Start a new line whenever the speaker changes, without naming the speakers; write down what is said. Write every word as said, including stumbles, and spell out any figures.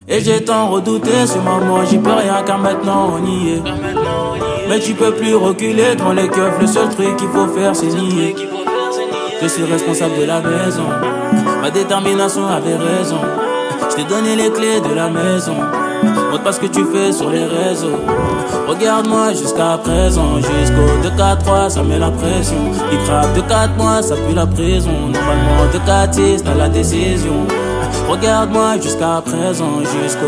Et j'ai tant redouté sur ma mort, j'y peux rien car maintenant on y est. Mais tu peux plus reculer devant les keufs, le seul truc qu'il faut faire c'est nier. Je suis responsable de la maison, ma détermination avait raison. Je t'ai donné les clés de la maison, montre pas ce que tu fais sur les réseaux. Regarde-moi jusqu'à présent, jusqu'au deux quatre trois ça met la pression. Il craque de quatre mois, ça pue la prison. Normalement de quatre six t'as la décision. Regarde-moi jusqu'à présent, jusqu'au